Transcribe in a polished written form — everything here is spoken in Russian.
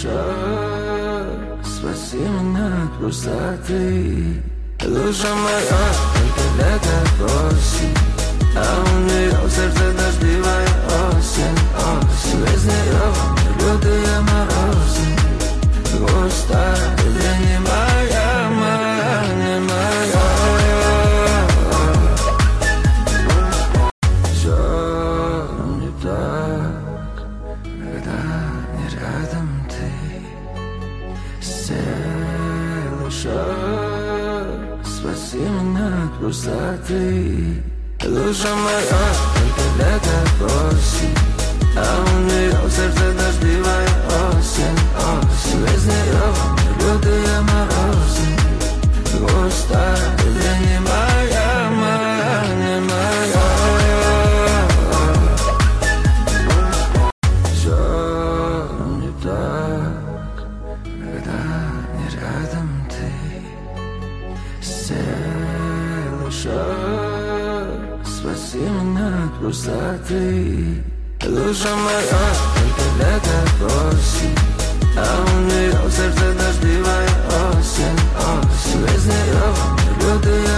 душа, спаси меня от пустоты. Душа моя только лето просит, а у нее в сердце дождливая осень. Без нее лютые морозы, густая, ты не моя, моя, не моя. Все не так, когда не рядом ты. Все душа, спаси меня от пустоты. Душа моя только лето просит, а у нее в сердце дождливая осень. Без нее лютые морозы, густая, ты не моя, моя, не моя. Все не так, когда не рядом ты. Все душа, спаси меня от пустоты. Душа моя только лето просит, а у нее в сердце дождливая осень. Без нее лютые